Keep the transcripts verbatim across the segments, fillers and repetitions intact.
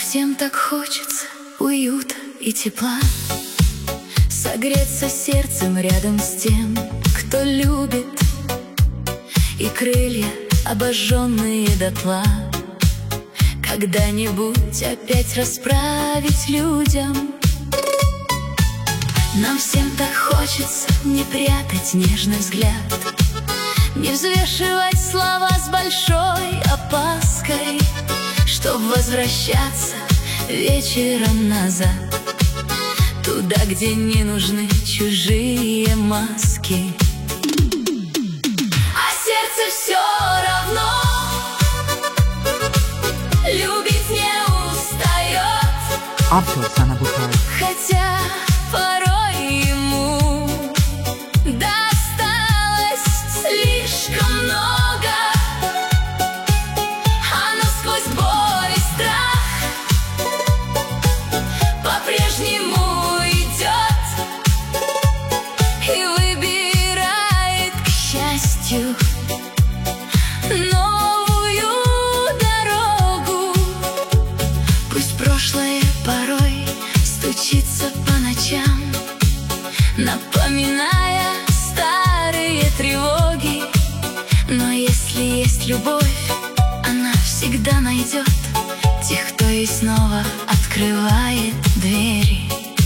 всем так хочется уюта и тепла, согреться сердцем рядом с тем, кто любит, и крылья, обожженные дотла, когда-нибудь опять расправить людям. Нам всем так хочется не прятать нежный взгляд, не взвешивать слова с большой опаской, чтоб возвращаться вечером назад, туда, где не нужны чужие маски. А сердце все равно любить не устает, Автор sana bu tarz. хотя порой ему досталось слишком много. Оно сквозь боль и страх по-прежнему идет и выбирает, к счастью, новую дорогу. Пусть прошлое порой стучится по ночам, напоминая старые тревоги, но если есть любовь, она всегда найдет тех, кто ей снова открывает двери.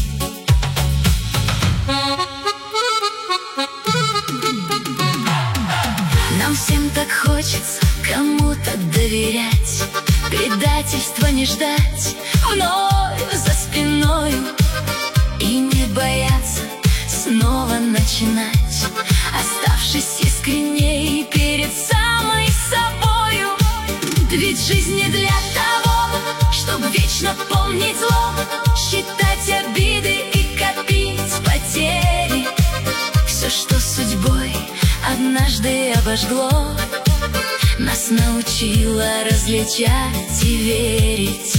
Нам всем так хочется кому-то доверять, предательства не ждать вновь за спиною и не бояться снова начинать, оставшись искренней перед самой собою. Ведь жизнь не для того, чтобы вечно помнить зло, считать обиды и копить потери. Все, что судьбой однажды обожгло, нас научило различать и верить.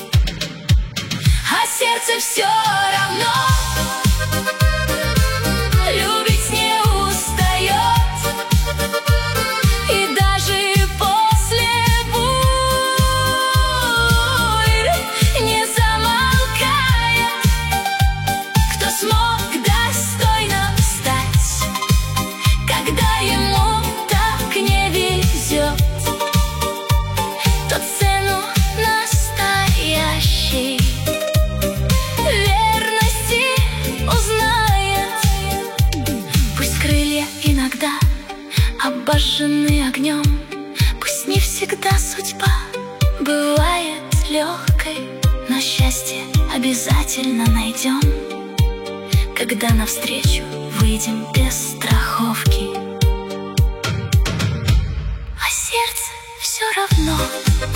А сердце все равно любить не устает, и даже после бурь не замолкает. Кто смог достойно встать, когда ему так не везет, тот цену настоящей верности узнает. Пусть крылья иногда обожжены огнем, пусть не всегда судьба бывает легкой, но счастье обязательно найдем, когда навстречу выйдем без страховки. А сердце все равно